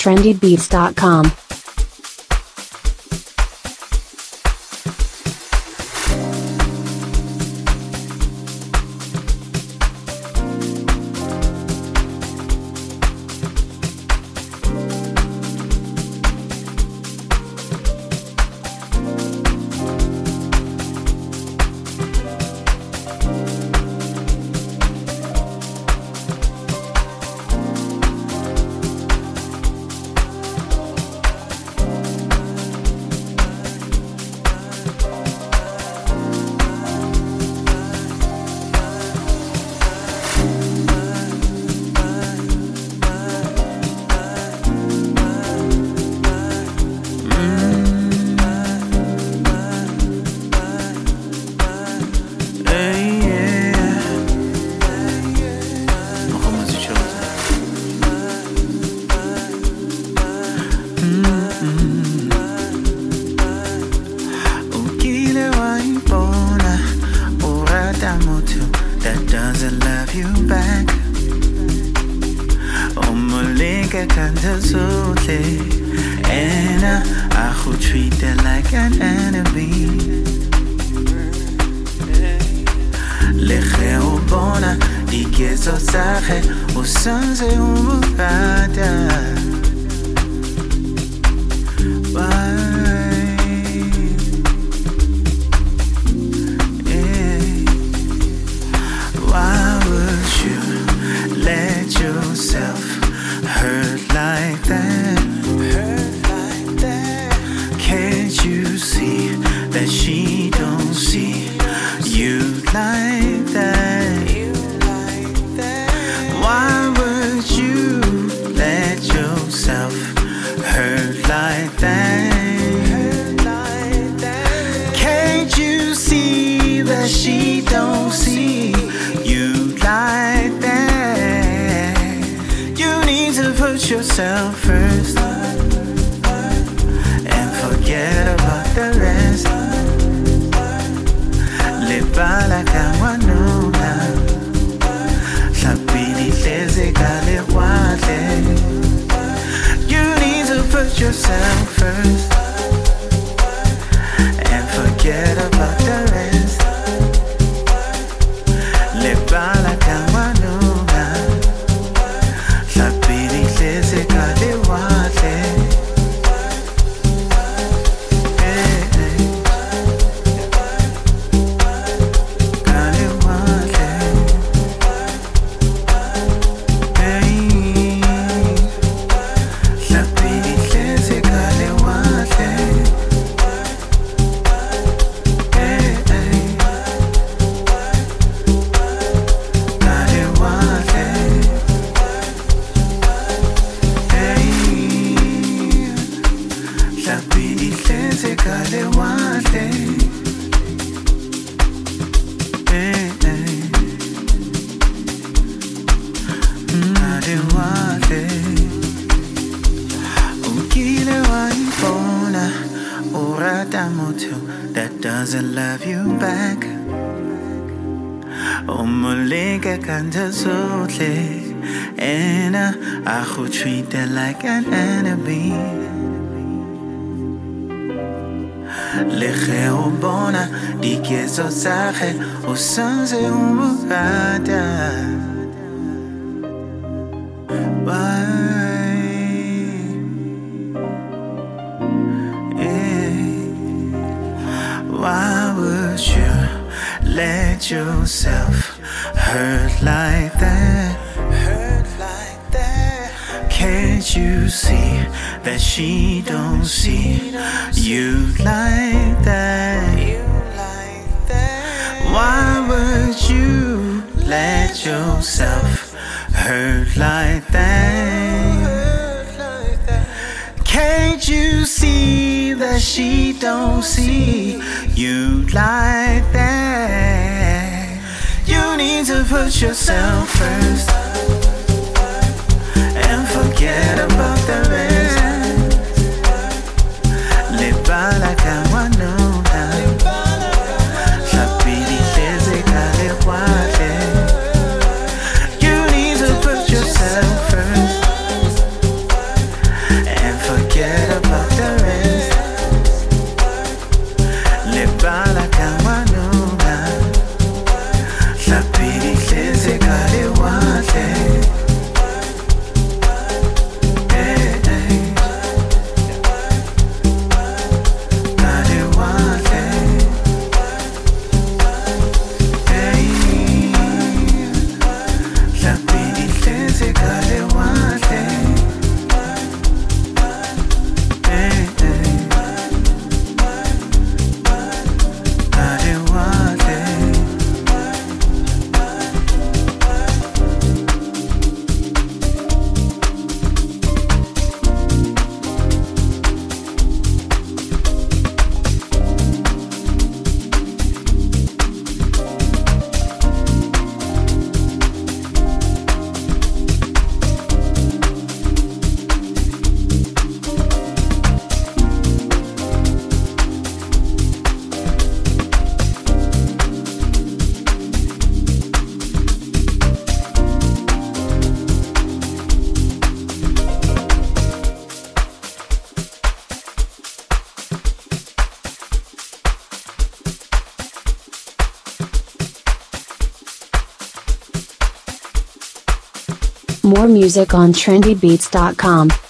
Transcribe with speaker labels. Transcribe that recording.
Speaker 1: trendybeats.com.
Speaker 2: Treat her like an enemy. Leche ubona dikezo zakhe usanze umugada. Why would you let yourself hurt like that? Can't you see that she don't see you like that? Why would you let yourself hurt like that? Can't you see that she don't see you like that? You need to put yourself first and forget about the rest. Live by like I want to now. Sapiri teze kale wale. You need to put yourself first
Speaker 1: More music on trendybeats.com.